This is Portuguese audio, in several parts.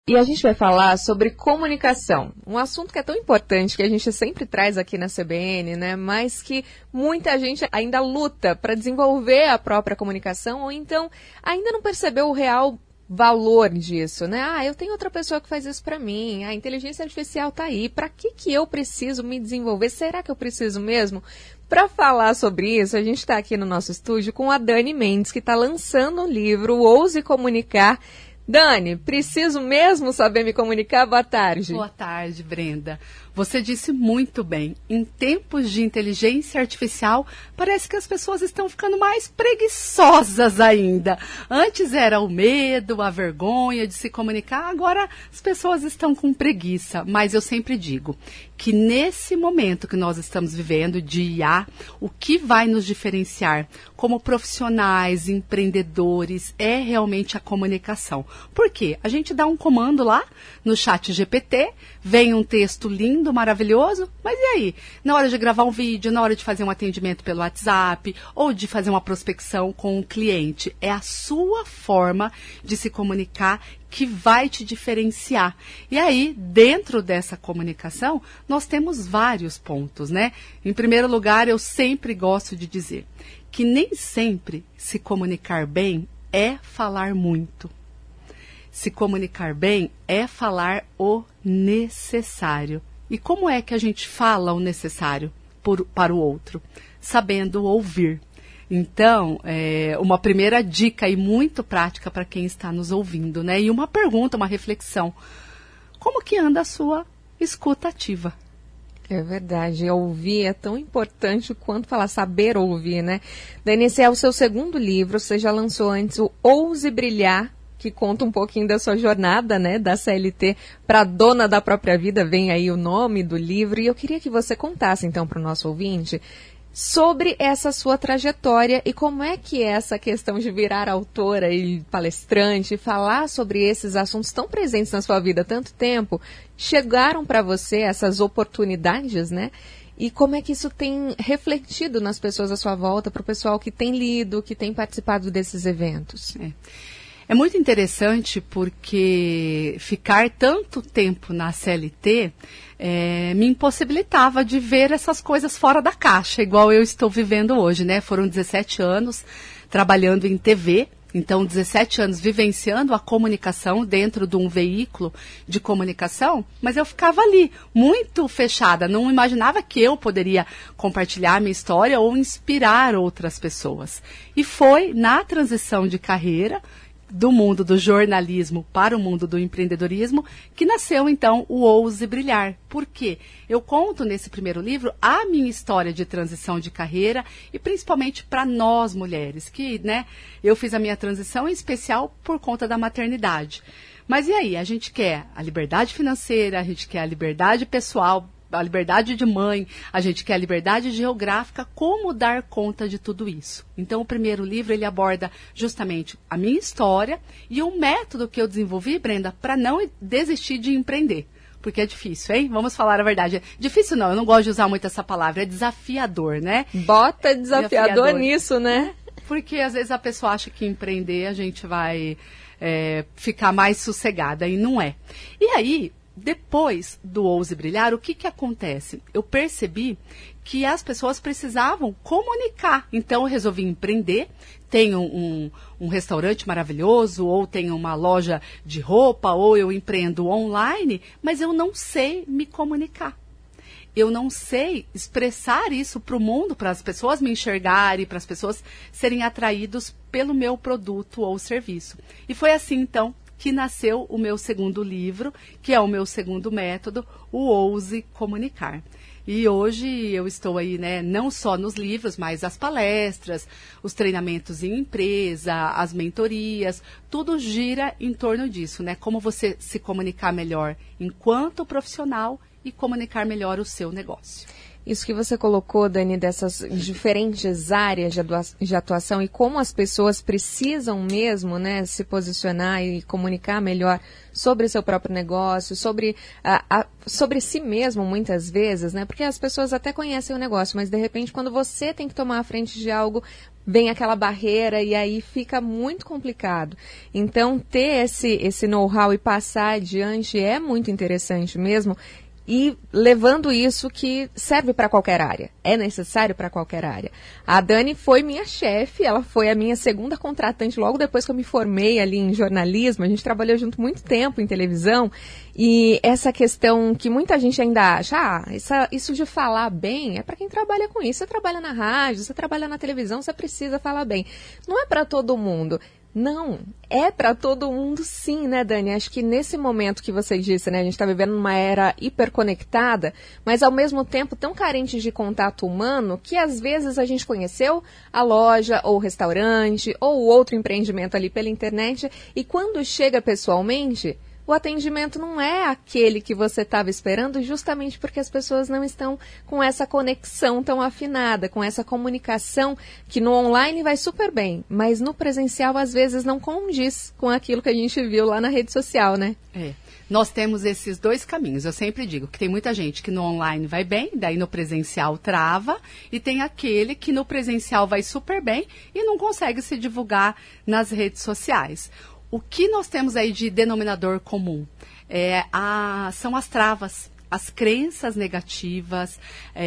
E a gente vai falar sobre comunicação, um assunto que é tão importante, que a gente sempre traz aqui na CBN, né? Mas que muita gente ainda luta para desenvolver a própria comunicação, ou então ainda não percebeu o real valor disso, né? Eu tenho outra pessoa que faz isso para mim, a inteligência artificial tá aí, para que eu preciso me desenvolver? Será que eu preciso mesmo? Para falar sobre isso, a gente está aqui no nosso estúdio com a Dani Mendes, que está lançando um livro, Ouse Comunicar. Dani, preciso mesmo saber me comunicar? Boa tarde. Boa tarde, Brenda. Você disse muito bem. Em tempos de inteligência artificial, parece que as pessoas estão ficando mais preguiçosas ainda. Antes era o medo, a vergonha de se comunicar, agora as pessoas estão com preguiça. Mas eu sempre digo que nesse momento que nós estamos vivendo de IA, o que vai nos diferenciar como profissionais, empreendedores, é realmente a comunicação. Por quê? A gente dá um comando lá no chat GPT, vem um texto lindo, maravilhoso, mas e aí? Na hora de gravar um vídeo, na hora de fazer um atendimento pelo WhatsApp, ou de fazer uma prospecção com um cliente, é a sua forma de se comunicar que vai te diferenciar. E aí, dentro dessa comunicação, nós temos vários pontos, né? Em primeiro lugar, eu sempre gosto de dizer que nem sempre se comunicar bem é falar muito. Se comunicar bem é falar o necessário. E como é que a gente fala o necessário para o outro? Sabendo ouvir. Então, uma primeira dica e muito prática para quem está nos ouvindo, né? E uma pergunta, uma reflexão. Como que anda a sua escuta ativa? É verdade, ouvir é tão importante quanto falar, saber ouvir, né? Dani, esse é o seu segundo livro, você já lançou antes o Ouse Brilhar, que conta um pouquinho da sua jornada, né, da CLT para dona da própria vida, vem aí o nome do livro, e eu queria que você contasse então para o nosso ouvinte sobre essa sua trajetória e como é que essa questão de virar autora e palestrante, falar sobre esses assuntos tão presentes na sua vida há tanto tempo, chegaram para você essas oportunidades, né? E como é que isso tem refletido nas pessoas à sua volta, para o pessoal que tem lido, que tem participado desses eventos? É muito interessante porque ficar tanto tempo na CLT me impossibilitava de ver essas coisas fora da caixa, igual eu estou vivendo hoje, né? Foram 17 anos trabalhando em TV, então 17 anos vivenciando a comunicação dentro de um veículo de comunicação, mas eu ficava ali, muito fechada, não imaginava que eu poderia compartilhar minha história ou inspirar outras pessoas. E foi na transição de carreira, do mundo do jornalismo para o mundo do empreendedorismo, que nasceu, então, o Ouse Brilhar. Por quê? Eu conto nesse primeiro livro a minha história de transição de carreira e principalmente para nós mulheres, que, né, eu fiz a minha transição em especial por conta da maternidade. Mas e aí? A gente quer a liberdade financeira, a gente quer a liberdade pessoal, a liberdade de mãe, a gente quer a liberdade geográfica, como dar conta de tudo isso. Então, o primeiro livro, ele aborda justamente a minha história e o método que eu desenvolvi, Brenda, para não desistir de empreender. Porque é difícil, hein? Vamos falar a verdade. Difícil não, eu não gosto de usar muito essa palavra, é desafiador, né? Bota desafiador nisso, né? Porque às vezes a pessoa acha que empreender a gente vai ficar mais sossegada, e não é. E aí, depois do Ouse Brilhar, o que acontece? Eu percebi que as pessoas precisavam comunicar. Então, eu resolvi empreender. Tenho um restaurante maravilhoso, ou tenho uma loja de roupa, ou eu empreendo online, mas eu não sei me comunicar. Eu não sei expressar isso para o mundo, para as pessoas me enxergarem, para as pessoas serem atraídos pelo meu produto ou serviço. E foi assim, então, que nasceu o meu segundo livro, que é o meu segundo método, o Ouse Comunicar. E hoje eu estou aí, né, não só nos livros, mas as palestras, os treinamentos em empresa, as mentorias, tudo gira em torno disso, né? Como você se comunicar melhor enquanto profissional e comunicar melhor o seu negócio. Isso que você colocou, Dani, dessas diferentes áreas de atuação e como as pessoas precisam mesmo, né, se posicionar e comunicar melhor sobre seu próprio negócio, sobre si mesmo, muitas vezes, né? Porque as pessoas até conhecem o negócio, mas de repente quando você tem que tomar a frente de algo, vem aquela barreira e aí fica muito complicado. Então, ter esse know-how e passar adiante é muito interessante mesmo. E levando isso que serve para qualquer área, é necessário para qualquer área. A Dani foi minha chefe, ela foi a minha segunda contratante logo depois que eu me formei ali em jornalismo. A gente trabalhou junto muito tempo em televisão e essa questão que muita gente ainda acha, isso de falar bem é para quem trabalha com isso. Você trabalha na rádio, você trabalha na televisão, você precisa falar bem. Não é para todo mundo. Não, é para todo mundo sim, né, Dani? Acho que nesse momento que você disse, né, a gente está vivendo numa era hiperconectada, mas ao mesmo tempo tão carente de contato humano que às vezes a gente conheceu a loja ou o restaurante ou outro empreendimento ali pela internet e quando chega pessoalmente, o atendimento não é aquele que você estava esperando justamente porque as pessoas não estão com essa conexão tão afinada, com essa comunicação que no online vai super bem, mas no presencial às vezes não condiz com aquilo que a gente viu lá na rede social, né? Nós temos esses dois caminhos. Eu sempre digo que tem muita gente que no online vai bem, daí no presencial trava, e tem aquele que no presencial vai super bem e não consegue se divulgar nas redes sociais. O que nós temos aí de denominador comum são as travas, as crenças negativas,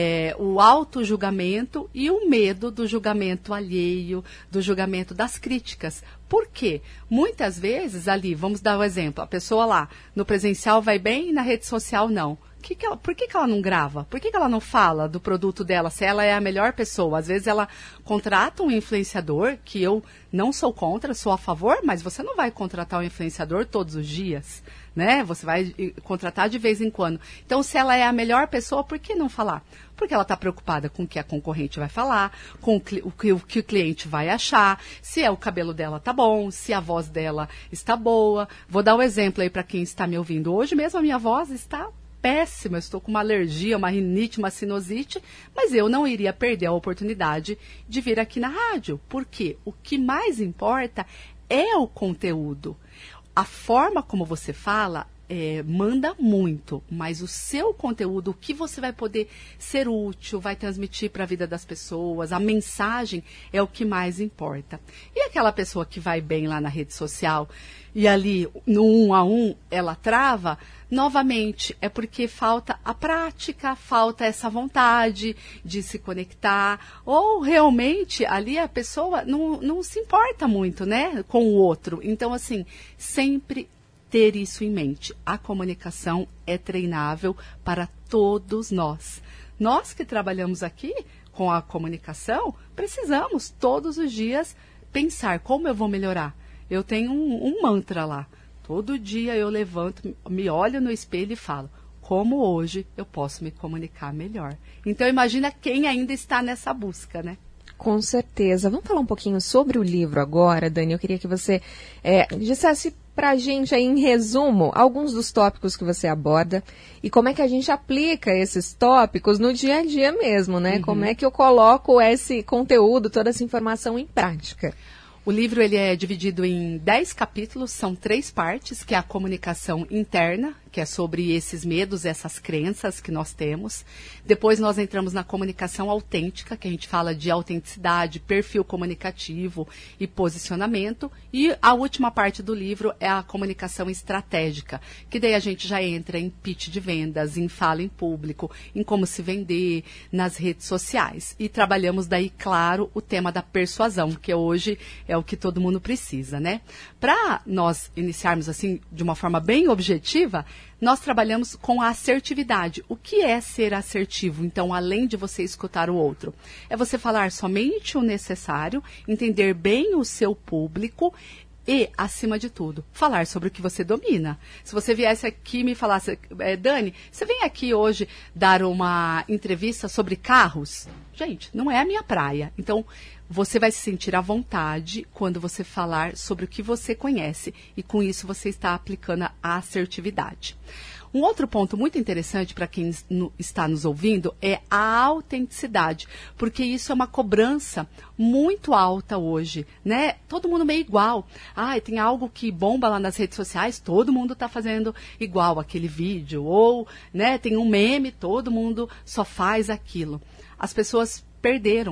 o auto-julgamento e o medo do julgamento alheio, do julgamento das críticas. Por quê? Muitas vezes ali, vamos dar um exemplo, a pessoa lá no presencial vai bem e na rede social não. Por que ela não grava? Por que ela não fala do produto dela, se ela é a melhor pessoa? Às vezes ela contrata um influenciador, que eu não sou contra, sou a favor, mas você não vai contratar um influenciador todos os dias, né? Você vai contratar de vez em quando. Então, se ela é a melhor pessoa, por que não falar? Porque ela está preocupada com o que a concorrente vai falar, com o que o cliente vai achar, se o cabelo dela tá bom, se a voz dela está boa. Vou dar um exemplo aí para quem está me ouvindo. Hoje mesmo a minha voz está péssima, eu estou com uma alergia, uma rinite, uma sinusite, mas eu não iria perder a oportunidade de vir aqui na rádio, porque o que mais importa é o conteúdo. A forma como você fala manda muito, mas o seu conteúdo, o que você vai poder ser útil, vai transmitir para a vida das pessoas, a mensagem é o que mais importa. E aquela pessoa que vai bem lá na rede social e ali no 1 a 1 ela trava, novamente, é porque falta a prática, falta essa vontade de se conectar, ou realmente ali a pessoa não se importa muito, né, com o outro. Então, assim, sempre ter isso em mente. A comunicação é treinável para todos nós. Nós que trabalhamos aqui com a comunicação, precisamos todos os dias pensar como eu vou melhorar. Eu tenho um mantra lá. Todo dia eu levanto, me olho no espelho e falo, como hoje eu posso me comunicar melhor. Então imagina quem ainda está nessa busca, né? Com certeza. Vamos falar um pouquinho sobre o livro agora, Dani. Eu queria que você dissesse pra gente aí, em resumo, alguns dos tópicos que você aborda e como é que a gente aplica esses tópicos no dia a dia mesmo, né? Uhum. Como é que eu coloco esse conteúdo, toda essa informação em prática? O livro ele é dividido em 10 capítulos, são 3 partes, que é a comunicação interna, que é sobre esses medos, essas crenças que nós temos. Depois nós entramos na comunicação autêntica, que a gente fala de autenticidade, perfil comunicativo e posicionamento. E a última parte do livro é a comunicação estratégica, que daí a gente já entra em pitch de vendas, em fala em público, em como se vender, nas redes sociais. E trabalhamos daí, claro, o tema da persuasão, que hoje é o que todo mundo precisa, né? Para nós iniciarmos assim, de uma forma bem objetiva, nós trabalhamos com a assertividade. O que é ser assertivo? Então, além de você escutar o outro, é você falar somente o necessário, entender bem o seu público e, acima de tudo, falar sobre o que você domina. Se você viesse aqui e me falasse, Dani, você vem aqui hoje dar uma entrevista sobre carros? Gente, não é a minha praia. Então, você vai se sentir à vontade quando você falar sobre o que você conhece. E com isso você está aplicando a assertividade. Um outro ponto muito interessante para quem está nos ouvindo é a autenticidade, porque isso é uma cobrança muito alta hoje, né? Todo mundo meio igual. Tem algo que bomba lá nas redes sociais, todo mundo está fazendo igual aquele vídeo. Ou, né, tem um meme, todo mundo só faz aquilo. As pessoas perderam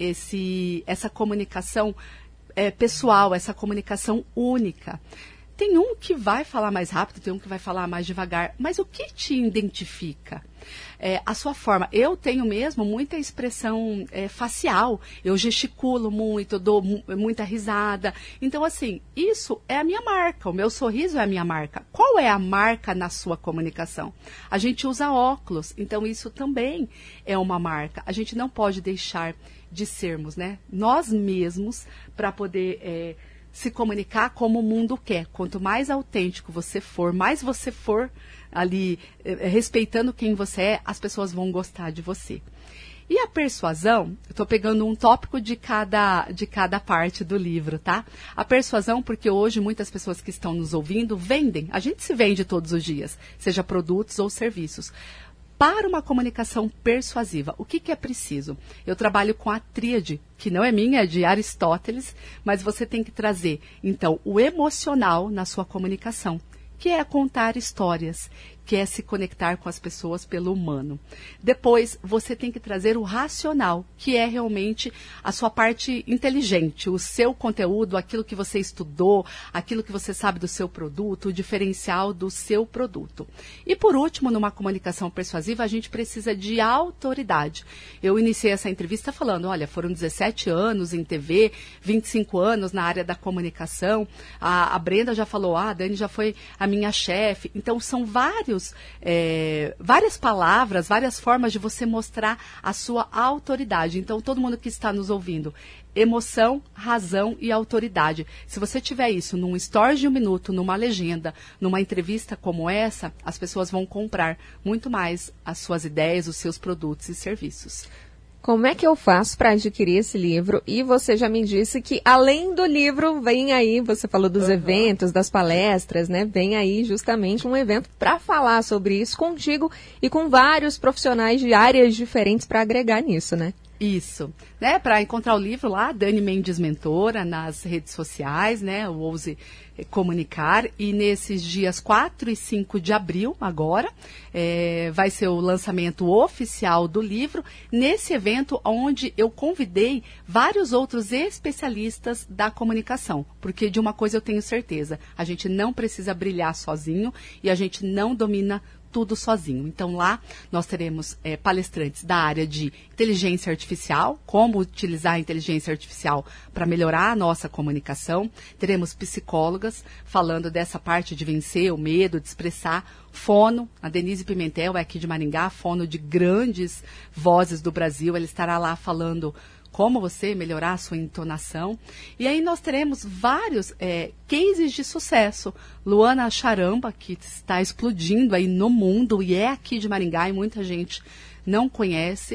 essa comunicação pessoal, essa comunicação única. Tem um que vai falar mais rápido, tem um que vai falar mais devagar, mas o que te identifica? A sua forma. Eu tenho mesmo muita expressão facial, eu gesticulo muito, eu dou muita risada. Então, assim, isso é a minha marca, o meu sorriso é a minha marca. Qual é a marca na sua comunicação? A gente usa óculos, então isso também é uma marca. A gente não pode deixar de sermos, né, nós mesmos para poder se comunicar como o mundo quer. Quanto mais autêntico você for, mais você for ali respeitando quem você é, as pessoas vão gostar de você. E a persuasão, eu estou pegando um tópico de cada parte do livro, tá? A persuasão, porque hoje muitas pessoas que estão nos ouvindo vendem. A gente se vende todos os dias, seja produtos ou serviços. Para uma comunicação persuasiva, o que é preciso? Eu trabalho com a tríade, que não é minha, é de Aristóteles, mas você tem que trazer, então, o emocional na sua comunicação, que é contar histórias, que é se conectar com as pessoas pelo humano. Depois, você tem que trazer o racional, que é realmente a sua parte inteligente, o seu conteúdo, aquilo que você estudou, aquilo que você sabe do seu produto, o diferencial do seu produto. E por último, numa comunicação persuasiva, a gente precisa de autoridade. Eu iniciei essa entrevista falando, olha, foram 17 anos em TV, 25 anos na área da comunicação. A Brenda já falou, a Dani já foi a minha chefe. Então, são várias palavras, várias formas de você mostrar a sua autoridade. Então, todo mundo que está nos ouvindo, emoção, razão e autoridade. Se você tiver isso num story de 1 minuto, numa legenda, numa entrevista como essa, as pessoas vão comprar muito mais as suas ideias, os seus produtos e serviços. Como é que eu faço para adquirir esse livro? E você já me disse que, além do livro, vem aí, você falou dos eventos, das palestras, né? Vem aí justamente um evento para falar sobre isso contigo e com vários profissionais de áreas diferentes para agregar nisso, né? Isso, né? Para encontrar o livro lá, Dani Mendes Mentora, nas redes sociais, né? O Ouse Comunicar. E nesses dias 4 e 5 de abril, agora, vai ser o lançamento oficial do livro. Nesse evento, onde eu convidei vários outros especialistas da comunicação. Porque de uma coisa eu tenho certeza, a gente não precisa brilhar sozinho e a gente não domina tudo sozinho. Então, lá nós teremos palestrantes da área de inteligência artificial, como utilizar a inteligência artificial para melhorar a nossa comunicação. Teremos psicólogas falando dessa parte de vencer o medo, de expressar. Fono, a Denise Pimentel é aqui de Maringá, fono de grandes vozes do Brasil. Ela estará lá falando como você melhorar a sua entonação. E aí nós teremos vários cases de sucesso. Luana Charamba, que está explodindo aí no mundo e é aqui de Maringá e muita gente não conhece.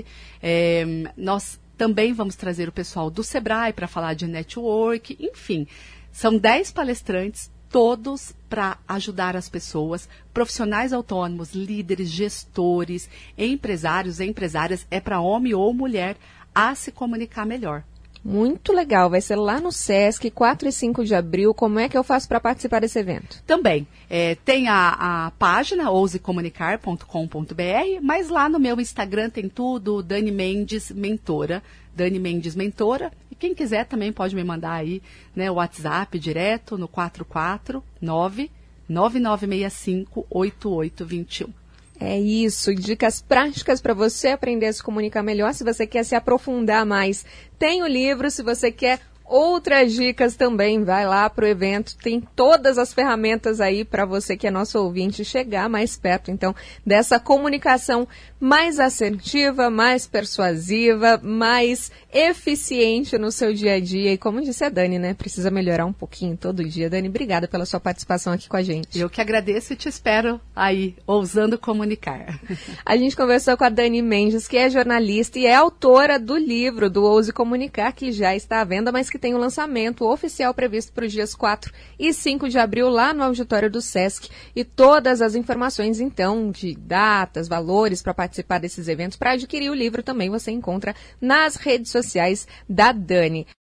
Nós também vamos trazer o pessoal do Sebrae para falar de network. Enfim, são 10 palestrantes, todos para ajudar as pessoas, profissionais autônomos, líderes, gestores, empresários, empresárias, é para homem ou mulher, a se comunicar melhor. Muito legal, vai ser lá no Sesc, 4 e 5 de abril. Como é que eu faço para participar desse evento? Também, tem a página ousecomunicar.com.br, mas lá no meu Instagram tem tudo, Dani Mendes Mentora, Dani Mendes Mentora, e quem quiser também pode me mandar aí, né, o WhatsApp direto no 449-9965-8821. É isso, dicas práticas para você aprender a se comunicar melhor. Se você quer se aprofundar mais, tem o livro. Se você quer outras dicas também, vai lá para o evento. Tem todas as ferramentas aí para você que é nosso ouvinte chegar mais perto, então, dessa comunicação mais assertiva, mais persuasiva, mais eficiente no seu dia a dia. E como disse a Dani, né? Precisa melhorar um pouquinho todo dia. Dani, obrigada pela sua participação aqui com a gente. Eu que agradeço e te espero aí, ousando comunicar. A gente conversou com a Dani Mendes, que é jornalista e é autora do livro do Ouse Comunicar, que já está à venda, mas que tem o lançamento oficial previsto para os dias 4 e 5 de abril lá no auditório do Sesc. E todas as informações, então, de datas, valores para participar desses eventos, para adquirir o livro também você encontra nas redes sociais da Dani.